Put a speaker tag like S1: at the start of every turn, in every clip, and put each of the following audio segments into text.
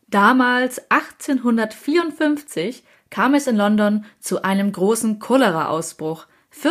S1: Damals, 1854, kam es in London zu einem großen Cholera-Ausbruch.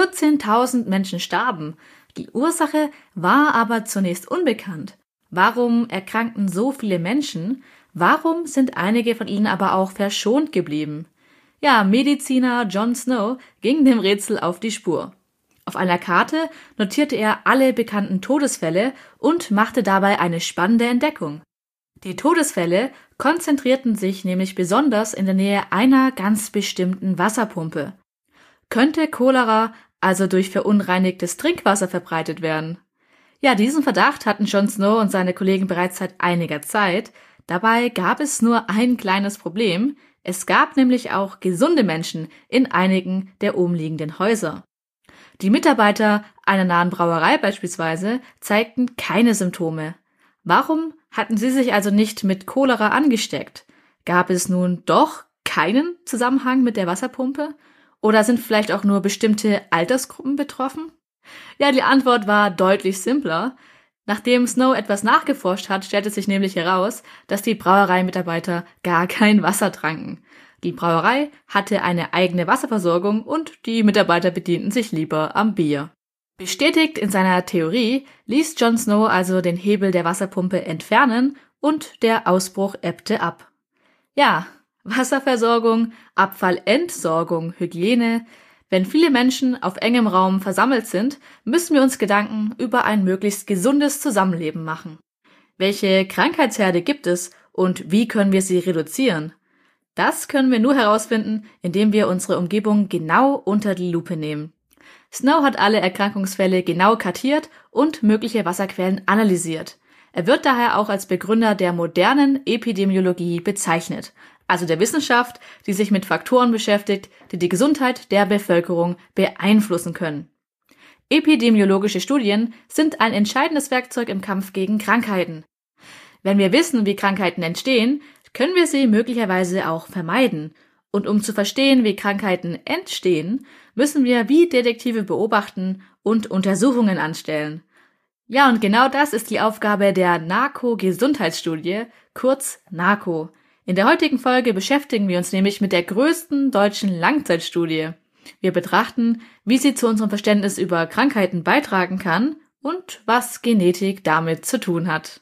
S1: 14.000 Menschen starben. Die Ursache war aber zunächst unbekannt. Warum erkrankten so viele Menschen? Warum sind einige von ihnen aber auch verschont geblieben? Ja, Mediziner John Snow ging dem Rätsel auf die Spur. Auf einer Karte notierte er alle bekannten Todesfälle und machte dabei eine spannende Entdeckung. Die Todesfälle konzentrierten sich nämlich besonders in der Nähe einer ganz bestimmten Wasserpumpe. Könnte Cholera also durch verunreinigtes Trinkwasser verbreitet werden? Ja, diesen Verdacht hatten John Snow und seine Kollegen bereits seit einiger Zeit. Dabei gab es nur ein kleines Problem. Es gab nämlich auch gesunde Menschen in einigen der umliegenden Häuser. Die Mitarbeiter einer nahen Brauerei beispielsweise zeigten keine Symptome. Warum hatten sie sich also nicht mit Cholera angesteckt? Gab es nun doch keinen Zusammenhang mit der Wasserpumpe? Oder sind vielleicht auch nur bestimmte Altersgruppen betroffen? Ja, die Antwort war deutlich simpler. Nachdem Snow etwas nachgeforscht hat, stellte sich nämlich heraus, dass die Brauereimitarbeiter gar kein Wasser tranken. Die Brauerei hatte eine eigene Wasserversorgung und die Mitarbeiter bedienten sich lieber am Bier. Bestätigt in seiner Theorie ließ John Snow also den Hebel der Wasserpumpe entfernen und der Ausbruch ebbte ab. Ja, Wasserversorgung, Abfallentsorgung, Hygiene. Wenn viele Menschen auf engem Raum versammelt sind, müssen wir uns Gedanken über ein möglichst gesundes Zusammenleben machen. Welche Krankheitsherde gibt es und wie können wir sie reduzieren? Das können wir nur herausfinden, indem wir unsere Umgebung genau unter die Lupe nehmen. Snow hat alle Erkrankungsfälle genau kartiert und mögliche Wasserquellen analysiert. Er wird daher auch als Begründer der modernen Epidemiologie bezeichnet, also der Wissenschaft, die sich mit Faktoren beschäftigt, die die Gesundheit der Bevölkerung beeinflussen können. Epidemiologische Studien sind ein entscheidendes Werkzeug im Kampf gegen Krankheiten. Wenn wir wissen, wie Krankheiten entstehen, können wir sie möglicherweise auch vermeiden. Und um zu verstehen, wie Krankheiten entstehen, müssen wir wie Detektive beobachten und Untersuchungen anstellen. Ja, und genau das ist die Aufgabe der NARCO-Gesundheitsstudie, kurz NARCO. In der heutigen Folge beschäftigen wir uns nämlich mit der größten deutschen Langzeitstudie. Wir betrachten, wie sie zu unserem Verständnis über Krankheiten beitragen kann und was Genetik damit zu tun hat.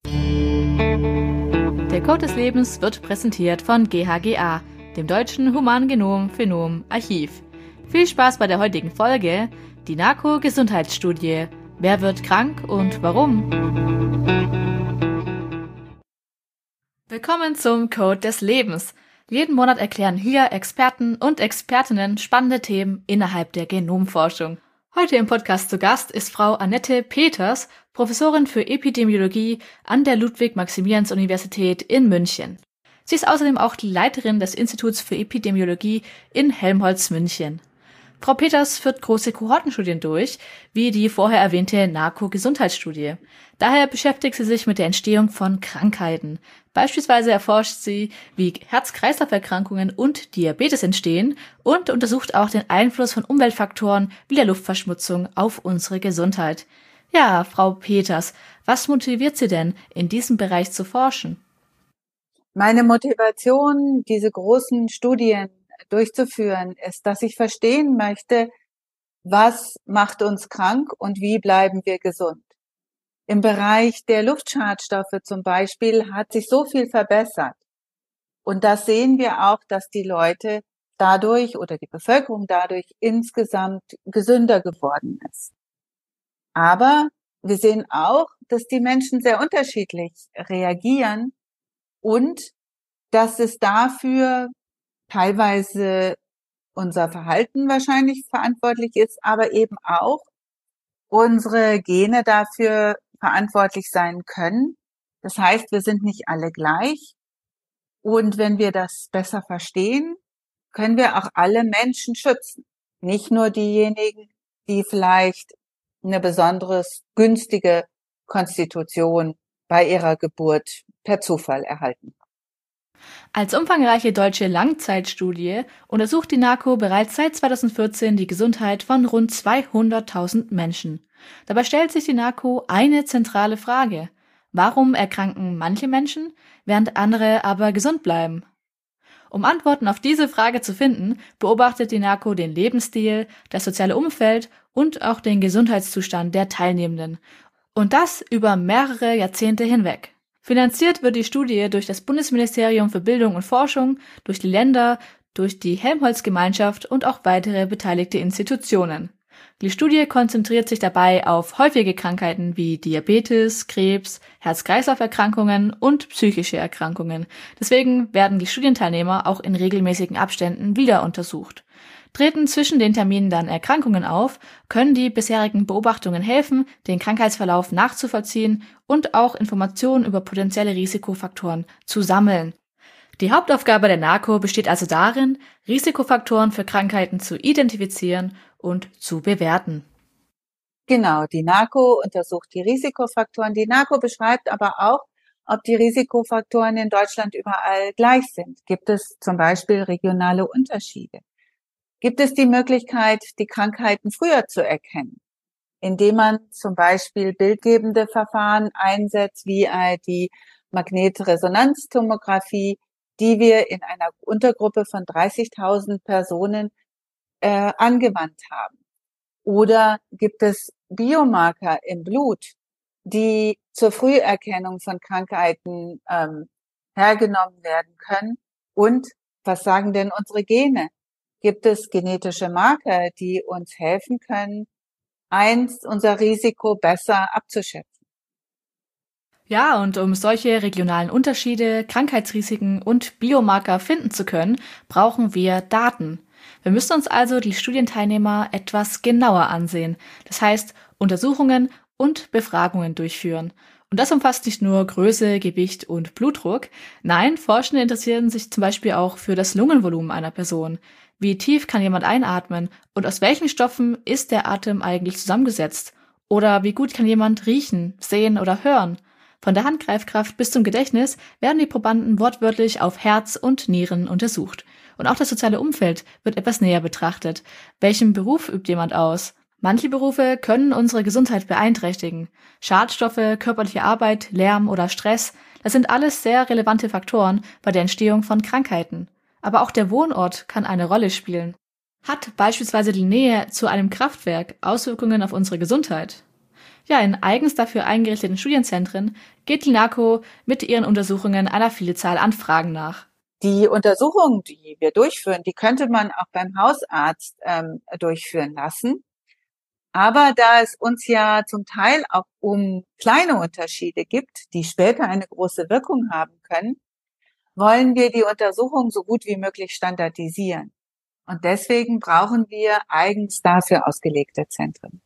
S1: Der Code des Lebens wird präsentiert von GHGA, dem Deutschen Humangenom-Phenom-Archiv. Viel Spaß bei der heutigen Folge, die NARCO-Gesundheitsstudie. Wer wird krank und warum? Willkommen zum Code des Lebens. Jeden Monat erklären hier Experten und Expertinnen spannende Themen innerhalb der Genomforschung. Heute im Podcast zu Gast ist Frau Annette Peters, Professorin für Epidemiologie an der Ludwig-Maximilians-Universität in München. Sie ist außerdem auch die Leiterin des Instituts für Epidemiologie in Helmholtz-München. Frau Peters führt große Kohortenstudien durch, wie die vorher erwähnte NARCO-Gesundheitsstudie. Daher beschäftigt sie sich mit der Entstehung von Krankheiten. Beispielsweise erforscht sie, wie Herz-Kreislauf-Erkrankungen und Diabetes entstehen und untersucht auch den Einfluss von Umweltfaktoren wie der Luftverschmutzung auf unsere Gesundheit. Ja, Frau Peters, was motiviert Sie denn, in diesem Bereich zu forschen?
S2: Meine Motivation, diese großen Studien durchzuführen, ist, dass ich verstehen möchte, was macht uns krank und wie bleiben wir gesund. Im Bereich der Luftschadstoffe zum Beispiel hat sich so viel verbessert. Und das sehen wir auch, dass die Leute dadurch oder die Bevölkerung dadurch insgesamt gesünder geworden ist. Aber wir sehen auch, dass die Menschen sehr unterschiedlich reagieren und dass es dafür teilweise unser Verhalten wahrscheinlich verantwortlich ist, aber eben auch unsere Gene dafür verantwortlich sein können. Das heißt, wir sind nicht alle gleich. Und wenn wir das besser verstehen, können wir auch alle Menschen schützen. Nicht nur diejenigen, die vielleicht eine besonders günstige Konstitution bei ihrer Geburt per Zufall erhalten.
S1: Als umfangreiche deutsche Langzeitstudie untersucht die NARCO bereits seit 2014 die Gesundheit von rund 200.000 Menschen. Dabei stellt sich die NARCO eine zentrale Frage. Warum erkranken manche Menschen, während andere aber gesund bleiben? Um Antworten auf diese Frage zu finden, beobachtet die NARCO den Lebensstil, das soziale Umfeld und auch den Gesundheitszustand der Teilnehmenden. Und das über mehrere Jahrzehnte hinweg. Finanziert wird die Studie durch das Bundesministerium für Bildung und Forschung, durch die Länder, durch die Helmholtz-Gemeinschaft und auch weitere beteiligte Institutionen. Die Studie konzentriert sich dabei auf häufige Krankheiten wie Diabetes, Krebs, Herz-Kreislauf-Erkrankungen und psychische Erkrankungen. Deswegen werden die Studienteilnehmer auch in regelmäßigen Abständen wieder untersucht. Treten zwischen den Terminen dann Erkrankungen auf, können die bisherigen Beobachtungen helfen, den Krankheitsverlauf nachzuvollziehen und auch Informationen über potenzielle Risikofaktoren zu sammeln. Die Hauptaufgabe der NARCO besteht also darin, Risikofaktoren für Krankheiten zu identifizieren und zu bewerten.
S2: Genau, die NARCO untersucht die Risikofaktoren. Die NARCO beschreibt aber auch, ob die Risikofaktoren in Deutschland überall gleich sind. Gibt es zum Beispiel regionale Unterschiede? Gibt es die Möglichkeit, die Krankheiten früher zu erkennen, indem man zum Beispiel bildgebende Verfahren einsetzt, wie die Magnetresonanztomographie, die wir in einer Untergruppe von 30.000 Personen angewandt haben? Oder gibt es Biomarker im Blut, die zur Früherkennung von Krankheiten hergenommen werden können? Und was sagen denn unsere Gene? Gibt es genetische Marker, die uns helfen können, unser Risiko besser abzuschätzen?
S1: Ja, und um solche regionalen Unterschiede, Krankheitsrisiken und Biomarker finden zu können, brauchen wir Daten. Wir müssen uns also die Studienteilnehmer etwas genauer ansehen. Das heißt, Untersuchungen und Befragungen durchführen. Und das umfasst nicht nur Größe, Gewicht und Blutdruck. Nein, Forschende interessieren sich zum Beispiel auch für das Lungenvolumen einer Person. Wie tief kann jemand einatmen und aus welchen Stoffen ist der Atem eigentlich zusammengesetzt? Oder wie gut kann jemand riechen, sehen oder hören? Von der Handgreifkraft bis zum Gedächtnis werden die Probanden wortwörtlich auf Herz und Nieren untersucht. Und auch das soziale Umfeld wird etwas näher betrachtet. Welchen Beruf übt jemand aus? Manche Berufe können unsere Gesundheit beeinträchtigen. Schadstoffe, körperliche Arbeit, Lärm oder Stress, das sind alles sehr relevante Faktoren bei der Entstehung von Krankheiten. Aber auch der Wohnort kann eine Rolle spielen. Hat beispielsweise die Nähe zu einem Kraftwerk Auswirkungen auf unsere Gesundheit? Ja, in eigens dafür eingerichteten Studienzentren geht die NARCO mit ihren Untersuchungen einer Vielzahl an Fragen nach.
S2: Die Untersuchungen, die wir durchführen, die könnte man auch beim Hausarzt durchführen lassen. Aber da es uns ja zum Teil auch um kleine Unterschiede gibt, die später eine große Wirkung haben können, wollen wir die Untersuchung so gut wie möglich standardisieren. Und deswegen brauchen wir eigens dafür ausgelegte Zentren.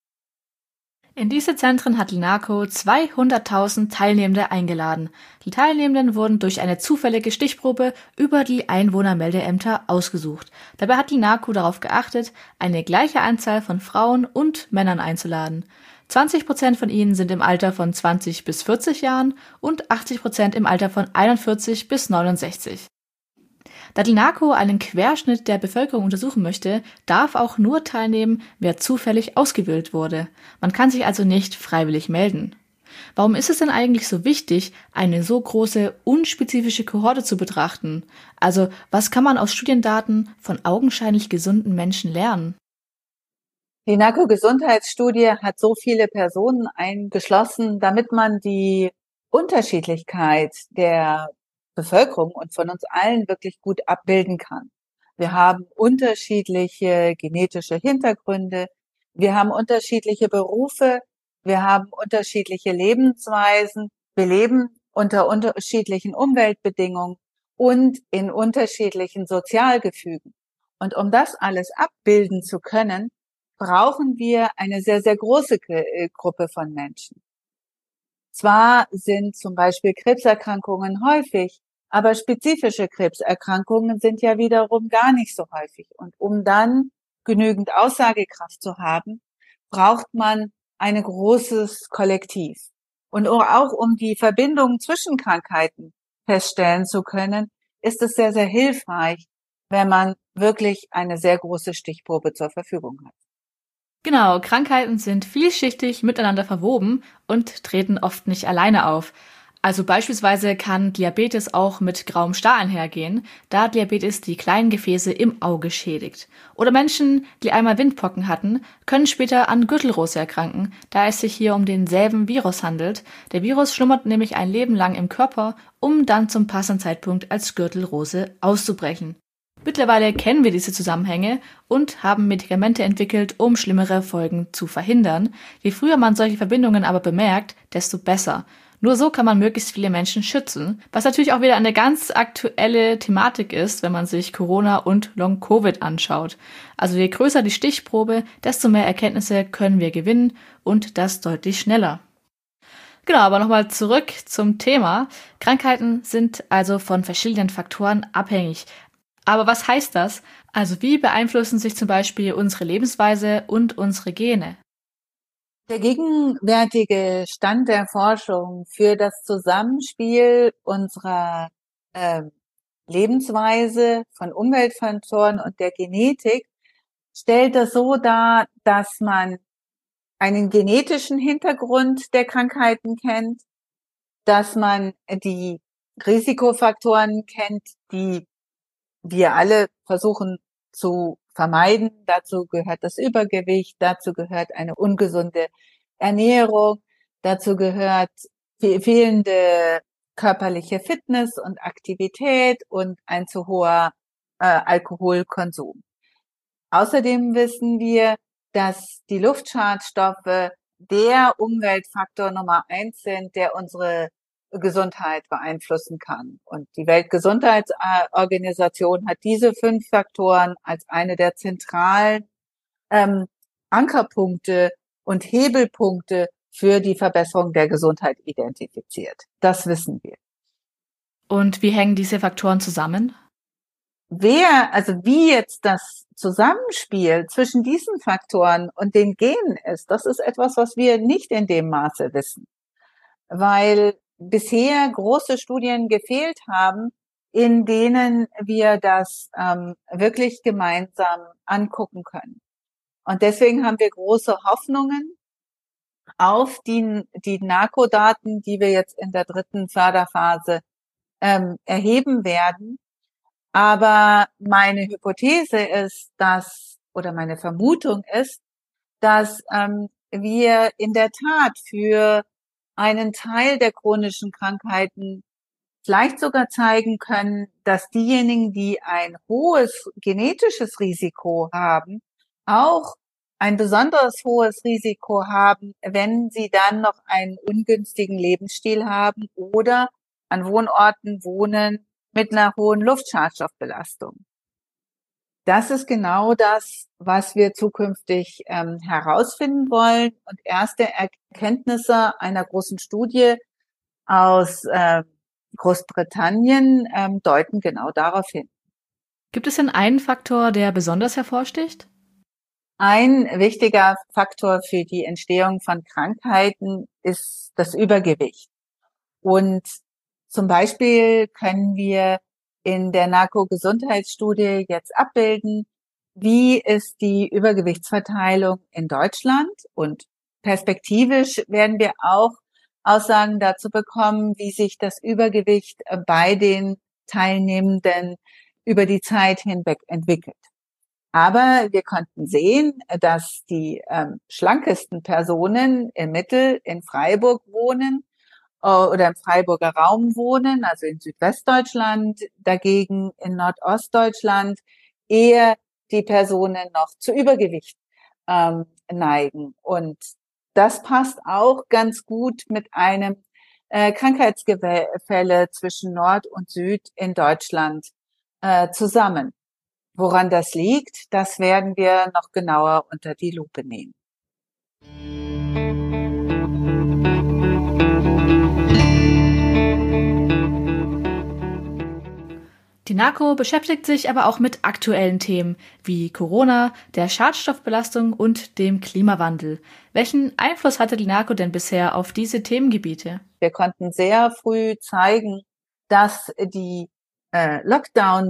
S1: In diese Zentren hat die NARCO 200.000 Teilnehmende eingeladen. Die Teilnehmenden wurden durch eine zufällige Stichprobe über die Einwohnermeldeämter ausgesucht. Dabei hat die NARCO darauf geachtet, eine gleiche Anzahl von Frauen und Männern einzuladen. 20% von ihnen sind im Alter von 20 bis 40 Jahren und 80% im Alter von 41 bis 69. Da die NARCO einen Querschnitt der Bevölkerung untersuchen möchte, darf auch nur teilnehmen, wer zufällig ausgewählt wurde. Man kann sich also nicht freiwillig melden. Warum ist es denn eigentlich so wichtig, eine so große, unspezifische Kohorte zu betrachten? Also, was kann man aus Studiendaten von augenscheinlich gesunden Menschen lernen?
S2: Die NARCO-Gesundheitsstudie hat so viele Personen eingeschlossen, damit man die Unterschiedlichkeit der Bevölkerung und von uns allen wirklich gut abbilden kann. Wir haben unterschiedliche genetische Hintergründe, wir haben unterschiedliche Berufe, wir haben unterschiedliche Lebensweisen, wir leben unter unterschiedlichen Umweltbedingungen und in unterschiedlichen Sozialgefügen. Und um das alles abbilden zu können, brauchen wir eine sehr, sehr große Gruppe von Menschen. Zwar sind zum Beispiel Krebserkrankungen häufig, aber spezifische Krebserkrankungen sind ja wiederum gar nicht so häufig. Und um dann genügend Aussagekraft zu haben, braucht man ein großes Kollektiv. Und auch um die Verbindungen zwischen Krankheiten feststellen zu können, ist es sehr, sehr hilfreich, wenn man wirklich eine sehr große Stichprobe zur Verfügung hat.
S1: Genau, Krankheiten sind vielschichtig miteinander verwoben und treten oft nicht alleine auf. Also beispielsweise kann Diabetes auch mit grauem Star einhergehen, da Diabetes die kleinen Gefäße im Auge schädigt. Oder Menschen, die einmal Windpocken hatten, können später an Gürtelrose erkranken, da es sich hier um denselben Virus handelt. Der Virus schlummert nämlich ein Leben lang im Körper, um dann zum passenden Zeitpunkt als Gürtelrose auszubrechen. Mittlerweile kennen wir diese Zusammenhänge und haben Medikamente entwickelt, um schlimmere Folgen zu verhindern. Je früher man solche Verbindungen aber bemerkt, desto besser. Nur so kann man möglichst viele Menschen schützen, was natürlich auch wieder eine ganz aktuelle Thematik ist, wenn man sich Corona und Long-Covid anschaut. Also je größer die Stichprobe, desto mehr Erkenntnisse können wir gewinnen und das deutlich schneller. Genau, aber nochmal zurück zum Thema. Krankheiten sind also von verschiedenen Faktoren abhängig. Aber was heißt das? Also wie beeinflussen sich zum Beispiel unsere Lebensweise und unsere Gene?
S2: Der gegenwärtige Stand der Forschung für das Zusammenspiel unserer ähm, Lebensweise von Umweltfaktoren und der Genetik stellt das so dar, dass man einen genetischen Hintergrund der Krankheiten kennt, dass man die Risikofaktoren kennt, die wir alle versuchen zu vermeiden. Dazu gehört das Übergewicht, dazu gehört eine ungesunde Ernährung, dazu gehört fehlende körperliche Fitness und Aktivität und ein zu hoher Alkoholkonsum. Außerdem wissen wir, dass die Luftschadstoffe der Umweltfaktor Nummer 1 sind, der unsere Gesundheit beeinflussen kann. Und die Weltgesundheitsorganisation hat diese 5 Faktoren als eine der zentralen ähm, Ankerpunkte und Hebelpunkte für die Verbesserung der Gesundheit identifiziert. Das wissen wir.
S1: Und wie hängen diese Faktoren zusammen?
S2: Wie jetzt das Zusammenspiel zwischen diesen Faktoren und den Genen ist, das ist etwas, was wir nicht in dem Maße wissen, weil bisher große Studien gefehlt haben, in denen wir das wirklich gemeinsam angucken können. Und deswegen haben wir große Hoffnungen auf die NACO-Daten, die wir jetzt in der 3. Förderphase erheben werden. Aber meine Hypothese ist, oder meine Vermutung ist, dass wir in der Tat für einen Teil der chronischen Krankheiten vielleicht sogar zeigen können, dass diejenigen, die ein hohes genetisches Risiko haben, auch ein besonders hohes Risiko haben, wenn sie dann noch einen ungünstigen Lebensstil haben oder an Wohnorten wohnen mit einer hohen Luftschadstoffbelastung. Das ist genau das, was wir zukünftig herausfinden wollen. Und erste Erkenntnisse einer großen Studie aus Großbritannien deuten genau darauf hin.
S1: Gibt es denn einen Faktor, der besonders hervorsticht?
S2: Ein wichtiger Faktor für die Entstehung von Krankheiten ist das Übergewicht. Und zum Beispiel können wir in der NACO-Gesundheitsstudie jetzt abbilden, wie ist die Übergewichtsverteilung in Deutschland, und perspektivisch werden wir auch Aussagen dazu bekommen, wie sich das Übergewicht bei den Teilnehmenden über die Zeit hinweg entwickelt. Aber wir konnten sehen, dass die schlankesten Personen im Mittel in Freiburg wohnen oder im Freiburger Raum wohnen, also in Südwestdeutschland, dagegen in Nordostdeutschland eher die Personen noch zu Übergewicht neigen. Und das passt auch ganz gut mit einem Krankheitsgefälle zwischen Nord und Süd in Deutschland zusammen. Woran das liegt, das werden wir noch genauer unter die Lupe nehmen.
S1: Die NACO beschäftigt sich aber auch mit aktuellen Themen wie Corona, der Schadstoffbelastung und dem Klimawandel. Welchen Einfluss hatte die NACO denn bisher auf diese Themengebiete?
S2: Wir konnten sehr früh zeigen, dass die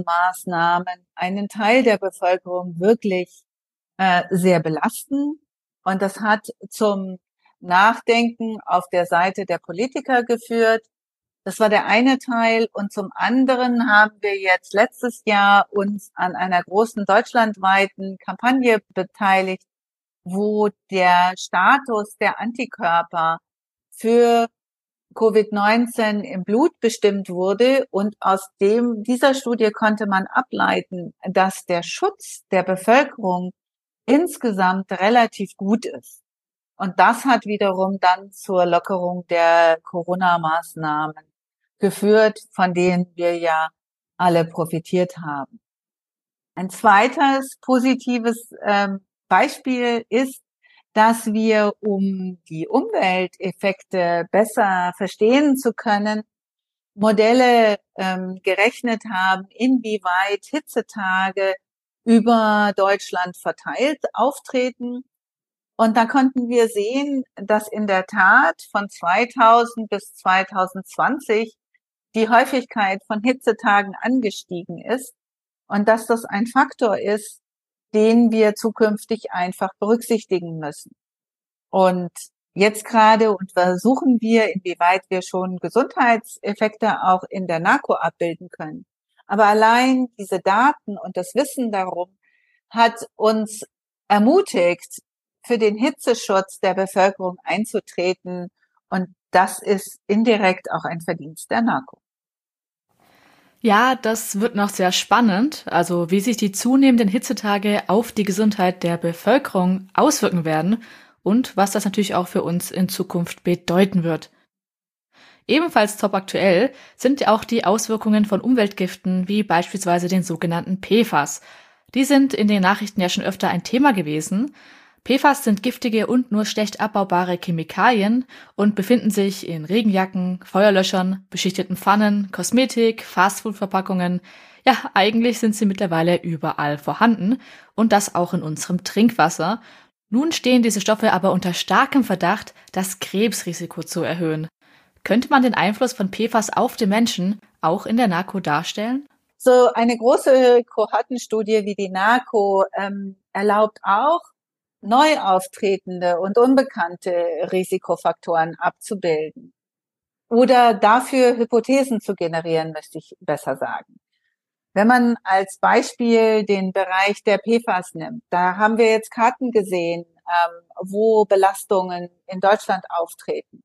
S2: Lockdown-Maßnahmen einen Teil der Bevölkerung wirklich sehr belasten. Und das hat zum Nachdenken auf der Seite der Politiker geführt. Das war der eine Teil. Und zum anderen haben wir jetzt letztes Jahr uns an einer großen deutschlandweiten Kampagne beteiligt, wo der Status der Antikörper für Covid-19 im Blut bestimmt wurde. Und aus dieser Studie konnte man ableiten, dass der Schutz der Bevölkerung insgesamt relativ gut ist. Und das hat wiederum dann zur Lockerung der Corona-Maßnahmen geführt, von denen wir ja alle profitiert haben. Ein zweites positives Beispiel ist, dass wir, um die Umwelteffekte besser verstehen zu können, Modelle gerechnet haben, inwieweit Hitzetage über Deutschland verteilt auftreten. Und da konnten wir sehen, dass in der Tat von 2000 bis 2020 die Häufigkeit von Hitzetagen angestiegen ist und dass das ein Faktor ist, den wir zukünftig einfach berücksichtigen müssen. Und jetzt gerade untersuchen wir, inwieweit wir schon Gesundheitseffekte auch in der NARCO abbilden können. Aber allein diese Daten und das Wissen darum hat uns ermutigt, für den Hitzeschutz der Bevölkerung einzutreten. Und das ist indirekt auch ein Verdienst der NARCO.
S1: Ja, das wird noch sehr spannend, also wie sich die zunehmenden Hitzetage auf die Gesundheit der Bevölkerung auswirken werden und was das natürlich auch für uns in Zukunft bedeuten wird. Ebenfalls top aktuell sind ja auch die Auswirkungen von Umweltgiften wie beispielsweise den sogenannten PFAS. Die sind in den Nachrichten ja schon öfter ein Thema gewesen. PFAS sind giftige und nur schlecht abbaubare Chemikalien und befinden sich in Regenjacken, Feuerlöschern, beschichteten Pfannen, Kosmetik, Fastfood-Verpackungen. Ja, eigentlich sind sie mittlerweile überall vorhanden und das auch in unserem Trinkwasser. Nun stehen diese Stoffe aber unter starkem Verdacht, das Krebsrisiko zu erhöhen. Könnte man den Einfluss von PFAS auf den Menschen auch in der NARCO darstellen?
S2: So eine große Kohortenstudie wie die NARCO erlaubt auch, neu auftretende und unbekannte Risikofaktoren abzubilden oder dafür Hypothesen zu generieren, möchte ich besser sagen. Wenn man als Beispiel den Bereich der PFAS nimmt, da haben wir jetzt Karten gesehen, wo Belastungen in Deutschland auftreten.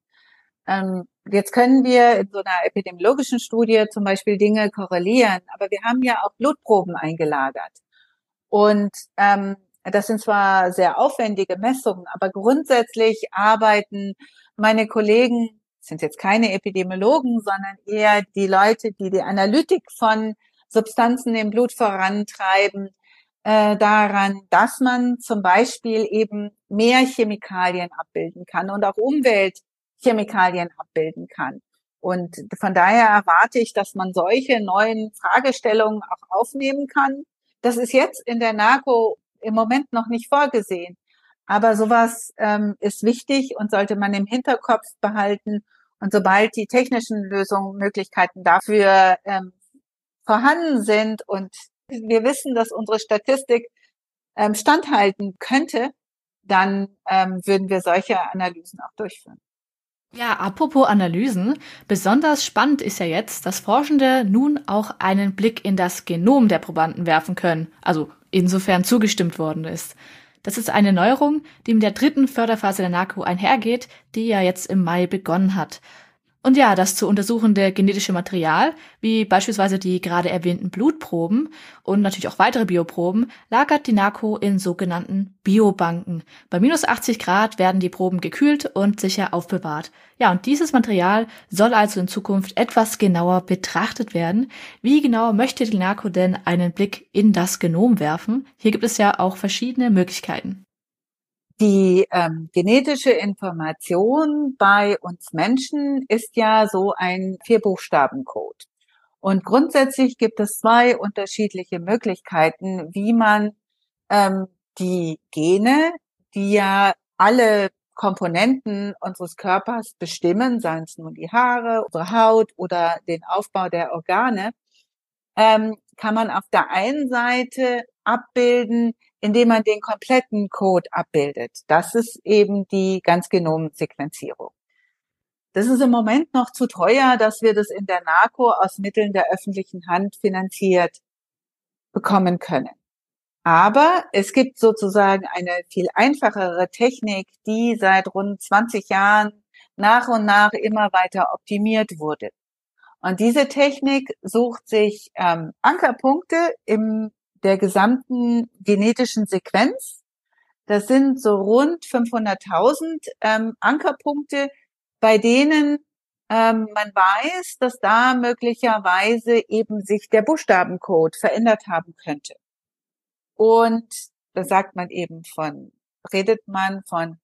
S2: Jetzt können wir in so einer epidemiologischen Studie zum Beispiel Dinge korrelieren, aber wir haben ja auch Blutproben eingelagert. Und das sind zwar sehr aufwendige Messungen, aber grundsätzlich arbeiten meine Kollegen, sind jetzt keine Epidemiologen, sondern eher die Leute, die die Analytik von Substanzen im Blut vorantreiben, daran, dass man zum Beispiel eben mehr Chemikalien abbilden kann und auch Umweltchemikalien abbilden kann. Und von daher erwarte ich, dass man solche neuen Fragestellungen auch aufnehmen kann. Das ist jetzt in der NARCO im Moment noch nicht vorgesehen. Aber sowas ist wichtig und sollte man im Hinterkopf behalten. Und sobald die technischen Lösungen, Möglichkeiten dafür vorhanden sind und wir wissen, dass unsere Statistik standhalten könnte, dann würden wir solche Analysen auch durchführen.
S1: Ja, apropos Analysen, besonders spannend ist ja jetzt, dass Forschende nun auch einen Blick in das Genom der Probanden werfen können, also insofern zugestimmt worden ist. Das ist eine Neuerung, die mit der 3. Förderphase der NARCO einhergeht, die ja jetzt im Mai begonnen hat. Und ja, das zu untersuchende genetische Material, wie beispielsweise die gerade erwähnten Blutproben und natürlich auch weitere Bioproben, lagert die NARCO in sogenannten Biobanken. Bei minus 80 Grad werden die Proben gekühlt und sicher aufbewahrt. Ja, und dieses Material soll also in Zukunft etwas genauer betrachtet werden. Wie genau möchte die NARCO denn einen Blick in das Genom werfen? Hier gibt es ja auch verschiedene Möglichkeiten.
S2: Die genetische Information bei uns Menschen ist ja so ein 4-Buchstaben-Code. Und grundsätzlich gibt es 2 unterschiedliche Möglichkeiten, wie man die Gene, die ja alle Komponenten unseres Körpers bestimmen, seien es nun die Haare, unsere Haut oder den Aufbau der Organe, kann man auf der einen Seite abbilden, indem man den kompletten Code abbildet. Das ist eben die Ganzgenomsequenzierung. Das ist im Moment noch zu teuer, dass wir das in der NARCO aus Mitteln der öffentlichen Hand finanziert bekommen können. Aber es gibt sozusagen eine viel einfachere Technik, die seit rund 20 Jahren nach und nach immer weiter optimiert wurde. Und diese Technik sucht sich Ankerpunkte in der gesamten genetischen Sequenz. Das sind so rund 500.000 Ankerpunkte, bei denen man weiß, dass da möglicherweise eben sich der Buchstabencode verändert haben könnte. Und da redet man von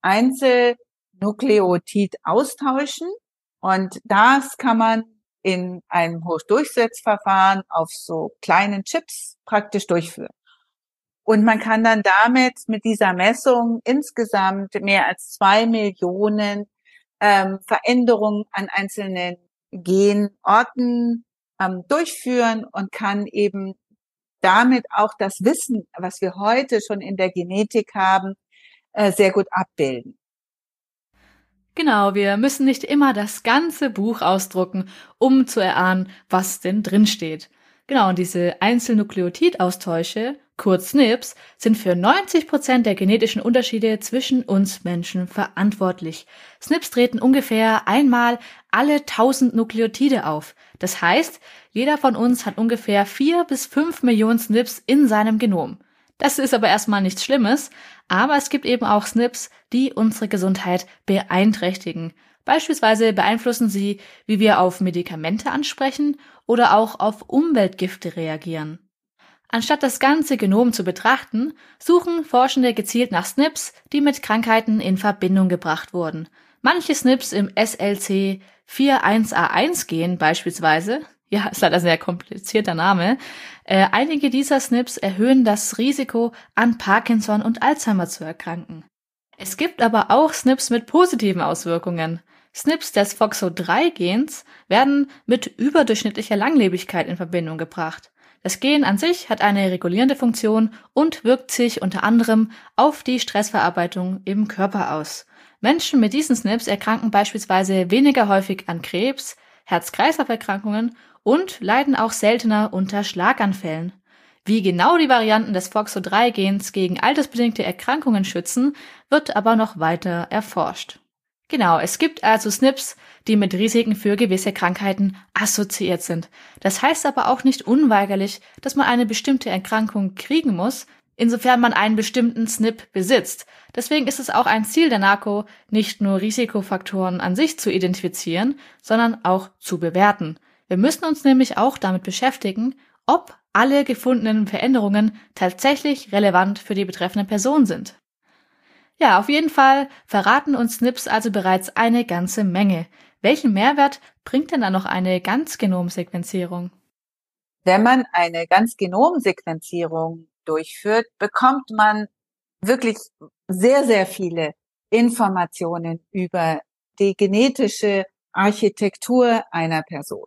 S2: Einzelnukleotid-Austauschen. Und das kann man in einem Hochdurchsetzverfahren auf so kleinen Chips praktisch durchführen. Und man kann dann mit dieser Messung insgesamt mehr als 2 Millionen Veränderungen an einzelnen Genorten durchführen und kann eben damit auch das Wissen, was wir heute schon in der Genetik haben, sehr gut abbilden.
S1: Genau, wir müssen nicht immer das ganze Buch ausdrucken, um zu erahnen, was denn drin steht. Genau, und diese Einzelnukleotidaustausche, kurz SNPs, sind für 90% der genetischen Unterschiede zwischen uns Menschen verantwortlich. SNPs treten ungefähr einmal alle 1000 Nukleotide auf. Das heißt, jeder von uns hat ungefähr 4 bis 5 Millionen SNPs in seinem Genom. Das ist aber erstmal nichts Schlimmes, aber es gibt eben auch SNPs, die unsere Gesundheit beeinträchtigen. Beispielsweise beeinflussen sie, wie wir auf Medikamente ansprechen oder auch auf Umweltgifte reagieren. Anstatt das ganze Genom zu betrachten, suchen Forschende gezielt nach SNPs, die mit Krankheiten in Verbindung gebracht wurden. Manche SNPs im SLC41A1-Gen beispielsweise, ja, ist leider ein sehr komplizierter Name, einige dieser SNPs erhöhen das Risiko, an Parkinson und Alzheimer zu erkranken. Es gibt aber auch SNPs mit positiven Auswirkungen. SNPs des FOXO3-Gens werden mit überdurchschnittlicher Langlebigkeit in Verbindung gebracht. Das Gen an sich hat eine regulierende Funktion und wirkt sich unter anderem auf die Stressverarbeitung im Körper aus. Menschen mit diesen SNPs erkranken beispielsweise weniger häufig an Krebs, Herz-Kreislauf-Erkrankungen und leiden auch seltener unter Schlaganfällen. Wie genau die Varianten des FOXO3-Gens gegen altersbedingte Erkrankungen schützen, wird aber noch weiter erforscht. Genau, es gibt also SNPs, die mit Risiken für gewisse Krankheiten assoziiert sind. Das heißt aber auch nicht unweigerlich, dass man eine bestimmte Erkrankung kriegen muss, insofern man einen bestimmten SNP besitzt. Deswegen ist es auch ein Ziel der NARCO, nicht nur Risikofaktoren an sich zu identifizieren, sondern auch zu bewerten. Wir müssen uns nämlich auch damit beschäftigen, ob alle gefundenen Veränderungen tatsächlich relevant für die betreffende Person sind. Ja, auf jeden Fall verraten uns SNPs also bereits eine ganze Menge. Welchen Mehrwert bringt denn da noch eine Ganzgenomsequenzierung?
S2: Wenn man eine Ganzgenomsequenzierung durchführt, bekommt man wirklich sehr, sehr viele Informationen über die genetische Architektur einer Person.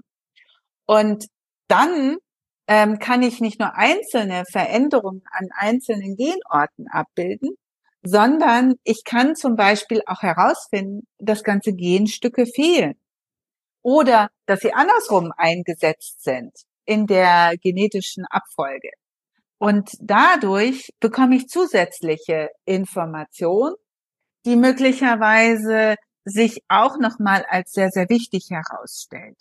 S2: Und dann kann ich nicht nur einzelne Veränderungen an einzelnen Genorten abbilden, sondern ich kann zum Beispiel auch herausfinden, dass ganze Genstücke fehlen oder dass sie andersrum eingesetzt sind in der genetischen Abfolge. Und dadurch bekomme ich zusätzliche Informationen, die möglicherweise sich auch nochmal als sehr, sehr wichtig herausstellt.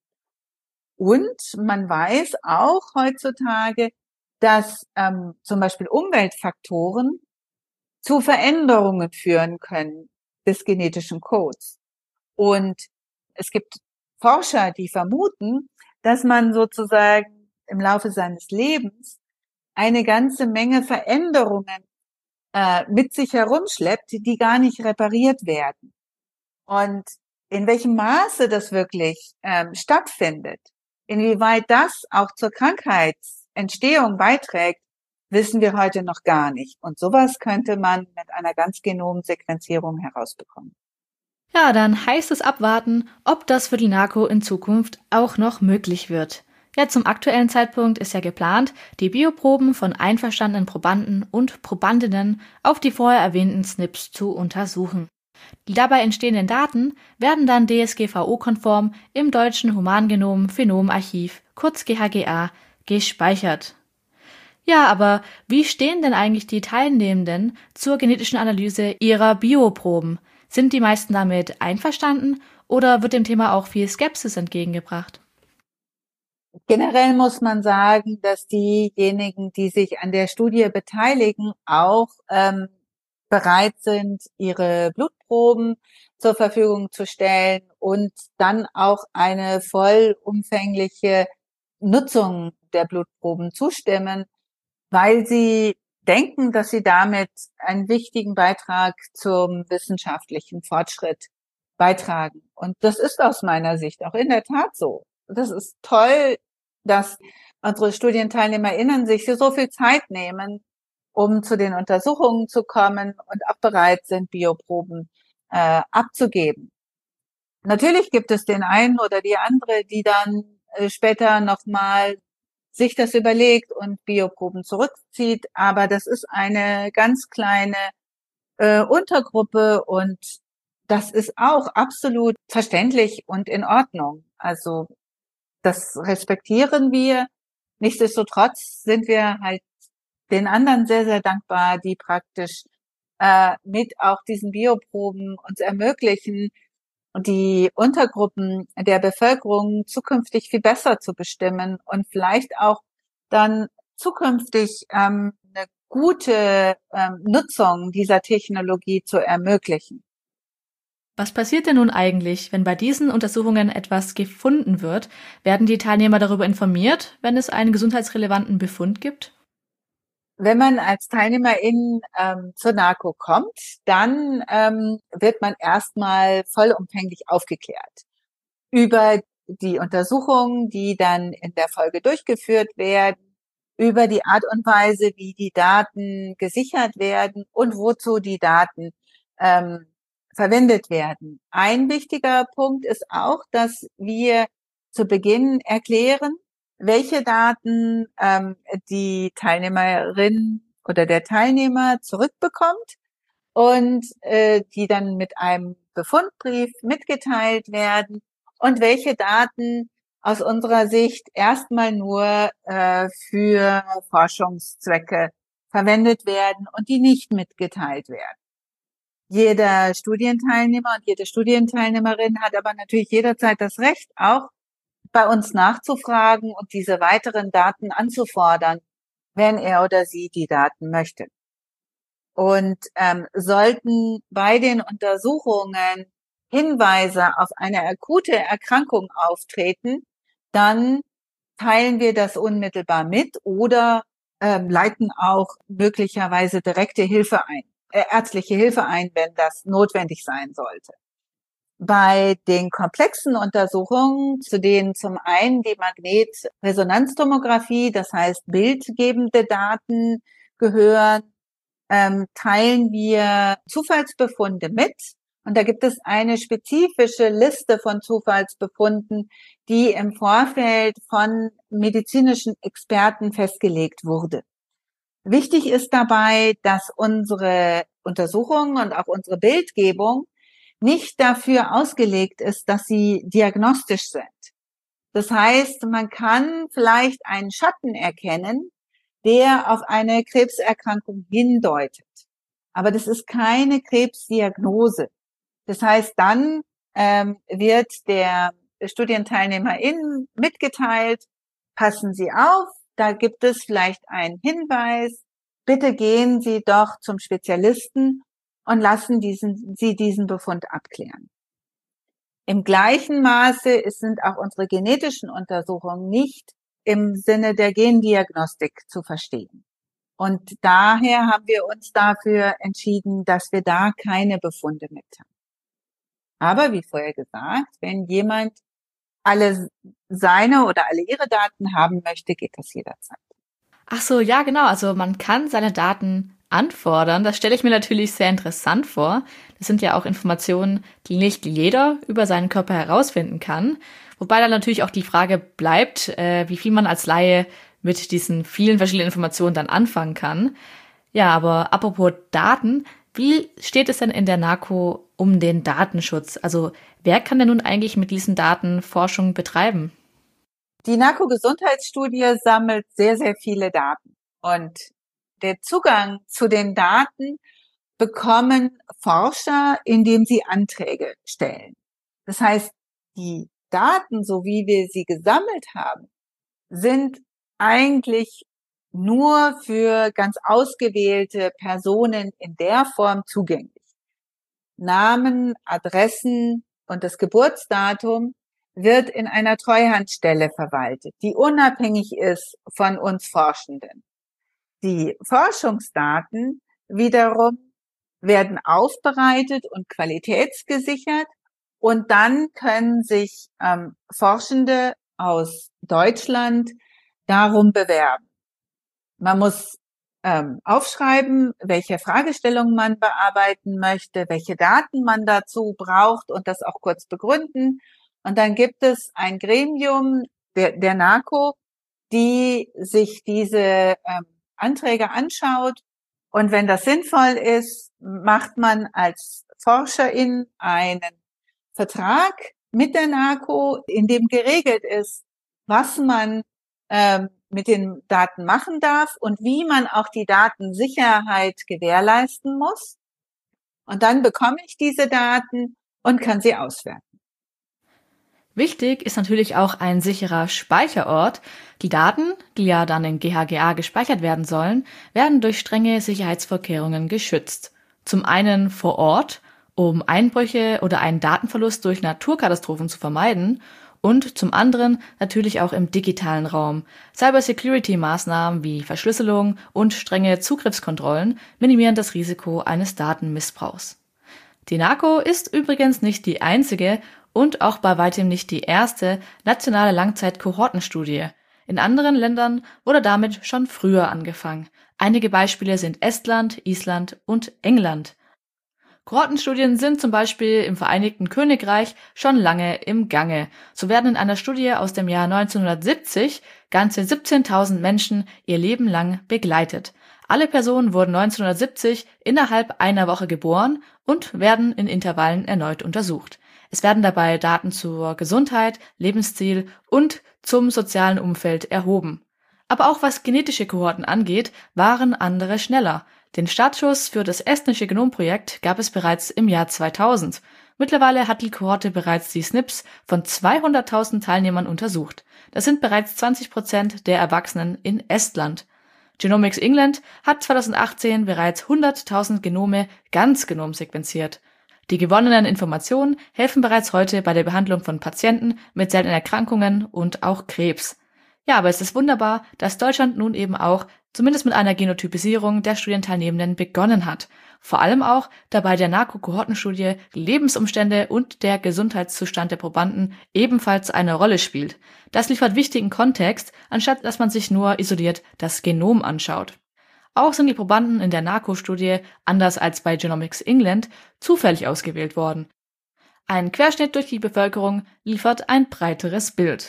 S2: Und man weiß auch heutzutage, dass zum Beispiel Umweltfaktoren zu Veränderungen führen können des genetischen Codes. Und es gibt Forscher, die vermuten, dass man sozusagen im Laufe seines Lebens eine ganze Menge Veränderungen mit sich herumschleppt, die gar nicht repariert werden. Und in welchem Maße das wirklich stattfindet, inwieweit das auch zur Krankheitsentstehung beiträgt, wissen wir heute noch gar nicht. Und sowas könnte man mit einer Ganzgenomsequenzierung herausbekommen.
S1: Ja, dann heißt es abwarten, ob das für die NARCO in Zukunft auch noch möglich wird. Ja, zum aktuellen Zeitpunkt ist ja geplant, die Bioproben von einverstandenen Probanden und Probandinnen auf die vorher erwähnten SNPs zu untersuchen. Die dabei entstehenden Daten werden dann DSGVO-konform im Deutschen Humangenom-Phenom-Archiv, kurz GHGA, gespeichert. Ja, aber wie stehen denn eigentlich die Teilnehmenden zur genetischen Analyse ihrer Bioproben? Sind die meisten damit einverstanden oder wird dem Thema auch viel Skepsis entgegengebracht?
S2: Generell muss man sagen, dass diejenigen, die sich an der Studie beteiligen, auch bereit sind, ihre Blutproben zur Verfügung zu stellen und dann auch eine vollumfängliche Nutzung der Blutproben zustimmen, weil sie denken, dass sie damit einen wichtigen Beitrag zum wissenschaftlichen Fortschritt beitragen. Und das ist aus meiner Sicht auch in der Tat so. Das ist toll, dass unsere StudienteilnehmerInnen sich so viel Zeit nehmen, um zu den Untersuchungen zu kommen und auch bereit sind, Bioproben abzugeben. Natürlich gibt es den einen oder die andere, die dann später nochmal sich das überlegt und Bioproben zurückzieht, aber das ist eine ganz kleine Untergruppe und das ist auch absolut verständlich und in Ordnung. Also das respektieren wir. Nichtsdestotrotz sind wir halt den anderen sehr, sehr dankbar, die praktisch mit auch diesen Bioproben uns ermöglichen, die Untergruppen der Bevölkerung zukünftig viel besser zu bestimmen und vielleicht auch dann zukünftig eine gute Nutzung dieser Technologie zu ermöglichen.
S1: Was passiert denn nun eigentlich, wenn bei diesen Untersuchungen etwas gefunden wird? Werden die Teilnehmer darüber informiert, wenn es einen gesundheitsrelevanten Befund gibt?
S2: Wenn man als Teilnehmerin zur NAKO kommt, dann wird man erstmal vollumfänglich aufgeklärt über die Untersuchungen, die dann in der Folge durchgeführt werden, über die Art und Weise, wie die Daten gesichert werden und wozu die Daten verwendet werden. Ein wichtiger Punkt ist auch, dass wir zu Beginn erklären, welche Daten die Teilnehmerin oder der Teilnehmer zurückbekommt und die dann mit einem Befundbrief mitgeteilt werden und welche Daten aus unserer Sicht erstmal nur für Forschungszwecke verwendet werden und die nicht mitgeteilt werden. Jeder Studienteilnehmer und jede Studienteilnehmerin hat aber natürlich jederzeit das Recht, auch bei uns nachzufragen und diese weiteren Daten anzufordern, wenn er oder sie die Daten möchte. Und sollten bei den Untersuchungen Hinweise auf eine akute Erkrankung auftreten, dann teilen wir das unmittelbar mit oder leiten auch möglicherweise direkte Hilfe ein, ärztliche Hilfe ein, wenn das notwendig sein sollte. Bei den komplexen Untersuchungen, zu denen zum einen die Magnetresonanztomographie, das heißt bildgebende Daten gehören, teilen wir Zufallsbefunde mit. Und da gibt es eine spezifische Liste von Zufallsbefunden, die im Vorfeld von medizinischen Experten festgelegt wurde. Wichtig ist dabei, dass unsere Untersuchungen und auch unsere Bildgebung nicht dafür ausgelegt ist, dass sie diagnostisch sind. Das heißt, man kann vielleicht einen Schatten erkennen, der auf eine Krebserkrankung hindeutet. Aber das ist keine Krebsdiagnose. Das heißt, dann wird der Studienteilnehmerin mitgeteilt, passen Sie auf, da gibt es vielleicht einen Hinweis, bitte gehen Sie doch zum Spezialisten und lassen Sie diesen Befund abklären. Im gleichen Maße sind auch unsere genetischen Untersuchungen nicht im Sinne der Gendiagnostik zu verstehen. Und daher haben wir uns dafür entschieden, dass wir da keine Befunde mitteilen. Aber wie vorher gesagt, wenn jemand alle seine oder alle ihre Daten haben möchte, geht das jederzeit.
S1: Ach so, ja, genau. Also man kann seine Daten anfordern. Das stelle ich mir natürlich sehr interessant vor. Das sind ja auch Informationen, die nicht jeder über seinen Körper herausfinden kann. Wobei dann natürlich auch die Frage bleibt, wie viel man als Laie mit diesen vielen verschiedenen Informationen dann anfangen kann. Ja, aber apropos Daten, wie steht es denn in der NAKO um den Datenschutz? Also wer kann denn nun eigentlich mit diesen Daten Forschung betreiben?
S2: Die NAKO-Gesundheitsstudie sammelt sehr, sehr viele Daten. Und der Zugang zu den Daten bekommen Forscher, indem sie Anträge stellen. Das heißt, die Daten, so wie wir sie gesammelt haben, sind eigentlich nur für ganz ausgewählte Personen in der Form zugänglich. Namen, Adressen und das Geburtsdatum wird in einer Treuhandstelle verwaltet, die unabhängig ist von uns Forschenden. Die Forschungsdaten wiederum werden aufbereitet und qualitätsgesichert und dann können sich Forschende aus Deutschland darum bewerben. Man muss aufschreiben, welche Fragestellungen man bearbeiten möchte, welche Daten man dazu braucht und das auch kurz begründen. Und dann gibt es ein Gremium der NAKO, die sich diese Anträge anschaut. Und wenn das sinnvoll ist, macht man als Forscherin einen Vertrag mit der NAKO, in dem geregelt ist, was man mit den Daten machen darf und wie man auch die Datensicherheit gewährleisten muss. Und dann bekomme ich diese Daten und kann sie auswerten.
S1: Wichtig ist natürlich auch ein sicherer Speicherort. Die Daten, die ja dann in GHGA gespeichert werden sollen, werden durch strenge Sicherheitsvorkehrungen geschützt. Zum einen vor Ort, um Einbrüche oder einen Datenverlust durch Naturkatastrophen zu vermeiden, und zum anderen natürlich auch im digitalen Raum. Cybersecurity-Maßnahmen wie Verschlüsselung und strenge Zugriffskontrollen minimieren das Risiko eines Datenmissbrauchs. Die NAKO ist übrigens nicht die einzige und auch bei weitem nicht die erste nationale Langzeit-Kohortenstudie. In anderen Ländern wurde damit schon früher angefangen. Einige Beispiele sind Estland, Island und England. Kohortenstudien sind zum Beispiel im Vereinigten Königreich schon lange im Gange. So werden in einer Studie aus dem Jahr 1970 ganze 17.000 Menschen ihr Leben lang begleitet. Alle Personen wurden 1970 innerhalb einer Woche geboren und werden in Intervallen erneut untersucht. Es werden dabei Daten zur Gesundheit, Lebensstil und zum sozialen Umfeld erhoben. Aber auch was genetische Kohorten angeht, waren andere schneller. Den Startschuss für das estnische Genomprojekt gab es bereits im Jahr 2000. Mittlerweile hat die Kohorte bereits die SNPs von 200.000 Teilnehmern untersucht. Das sind bereits 20% der Erwachsenen in Estland. Genomics England hat 2018 bereits 100.000 Genome Ganzgenom sequenziert. Die gewonnenen Informationen helfen bereits heute bei der Behandlung von Patienten mit seltenen Erkrankungen und auch Krebs. Ja, aber es ist wunderbar, dass Deutschland nun eben auch zumindest mit einer Genotypisierung der Studienteilnehmenden begonnen hat. Vor allem auch, da bei der NAKO-Kohortenstudie die Lebensumstände und der Gesundheitszustand der Probanden ebenfalls eine Rolle spielt. Das liefert wichtigen Kontext, anstatt dass man sich nur isoliert das Genom anschaut. Auch sind die Probanden in der NAKO-Studie, anders als bei Genomics England, zufällig ausgewählt worden. Ein Querschnitt durch die Bevölkerung liefert ein breiteres Bild.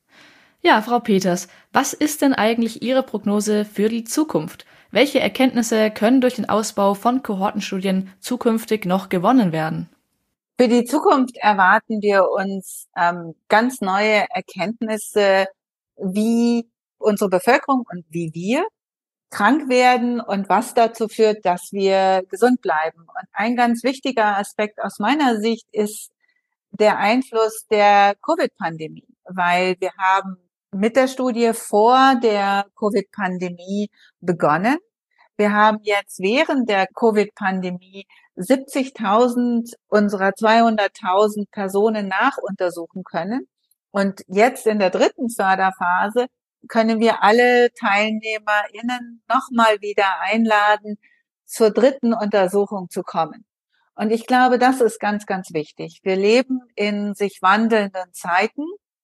S1: Ja, Frau Peters, was ist denn eigentlich Ihre Prognose für die Zukunft? Welche Erkenntnisse können durch den Ausbau von Kohortenstudien zukünftig noch gewonnen werden?
S2: Für die Zukunft erwarten wir uns ganz neue Erkenntnisse, wie unsere Bevölkerung und wie wir krank werden und was dazu führt, dass wir gesund bleiben. Und ein ganz wichtiger Aspekt aus meiner Sicht ist der Einfluss der Covid-Pandemie, weil wir haben mit der Studie vor der Covid-Pandemie begonnen. Wir haben jetzt während der Covid-Pandemie 70.000 unserer 200.000 Personen nachuntersuchen können. Und jetzt in der dritten Förderphase können wir alle TeilnehmerInnen nochmal wieder einladen, zur dritten Untersuchung zu kommen. Und ich glaube, das ist ganz, ganz wichtig. Wir leben in sich wandelnden Zeiten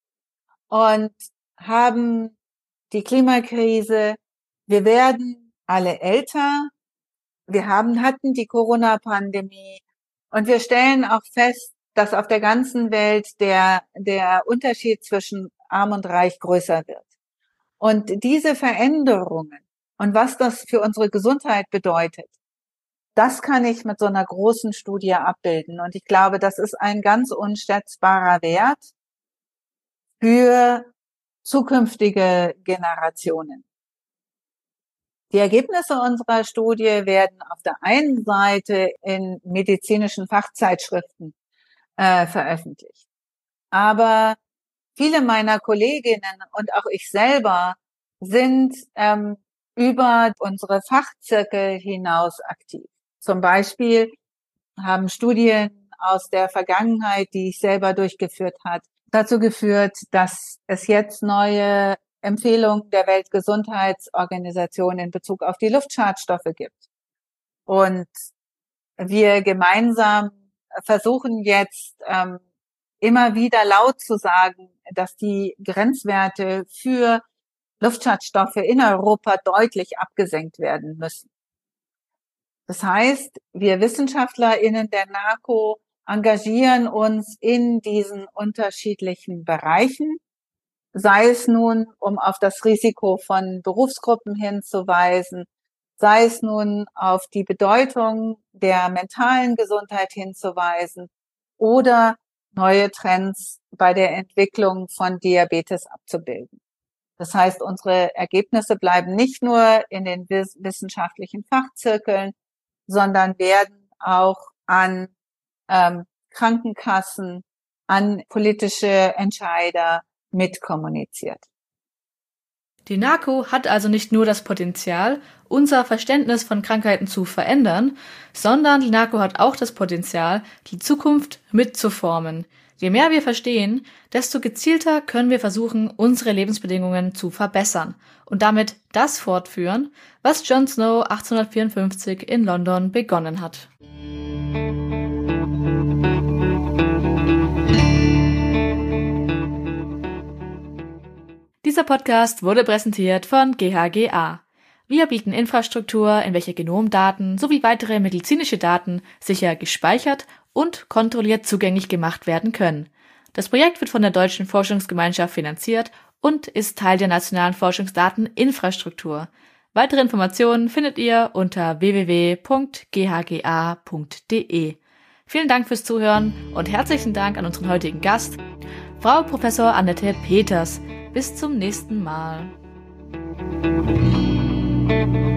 S2: und haben die Klimakrise. Wir werden alle älter. Wir hatten die Corona-Pandemie. Und wir stellen auch fest, dass auf der ganzen Welt der Unterschied zwischen Arm und Reich größer wird. Und diese Veränderungen und was das für unsere Gesundheit bedeutet, das kann ich mit so einer großen Studie abbilden. Und ich glaube, das ist ein ganz unschätzbarer Wert für zukünftige Generationen. Die Ergebnisse unserer Studie werden auf der einen Seite in medizinischen Fachzeitschriften veröffentlicht. Aber viele meiner Kolleginnen und auch ich selber sind über unsere Fachzirkel hinaus aktiv. Zum Beispiel haben Studien aus der Vergangenheit, die ich selber durchgeführt habe, dazu geführt, dass es jetzt neue Empfehlungen der Weltgesundheitsorganisation in Bezug auf die Luftschadstoffe gibt. Und wir gemeinsam versuchen jetzt immer wieder laut zu sagen, dass die Grenzwerte für Luftschadstoffe in Europa deutlich abgesenkt werden müssen. Das heißt, wir WissenschaftlerInnen der NARCO engagieren uns in diesen unterschiedlichen Bereichen, sei es nun, um auf das Risiko von Berufsgruppen hinzuweisen, sei es nun auf die Bedeutung der mentalen Gesundheit hinzuweisen oder neue Trends bei der Entwicklung von Diabetes abzubilden. Das heißt, unsere Ergebnisse bleiben nicht nur in den wissenschaftlichen Fachzirkeln, sondern werden auch an Krankenkassen, an politische Entscheider mitkommuniziert.
S1: Die NARCO hat also nicht nur das Potenzial, unser Verständnis von Krankheiten zu verändern, sondern die NARCO hat auch das Potenzial, die Zukunft mitzuformen. Je mehr wir verstehen, desto gezielter können wir versuchen, unsere Lebensbedingungen zu verbessern und damit das fortführen, was John Snow 1854 in London begonnen hat. Dieser Podcast wurde präsentiert von GHGA. Wir bieten Infrastruktur, in welcher Genomdaten sowie weitere medizinische Daten sicher gespeichert und kontrolliert zugänglich gemacht werden können. Das Projekt wird von der Deutschen Forschungsgemeinschaft finanziert und ist Teil der nationalen Forschungsdateninfrastruktur. Weitere Informationen findet ihr unter www.ghga.de. Vielen Dank fürs Zuhören und herzlichen Dank an unseren heutigen Gast, Frau Professor Annette Peters. Bis zum nächsten Mal.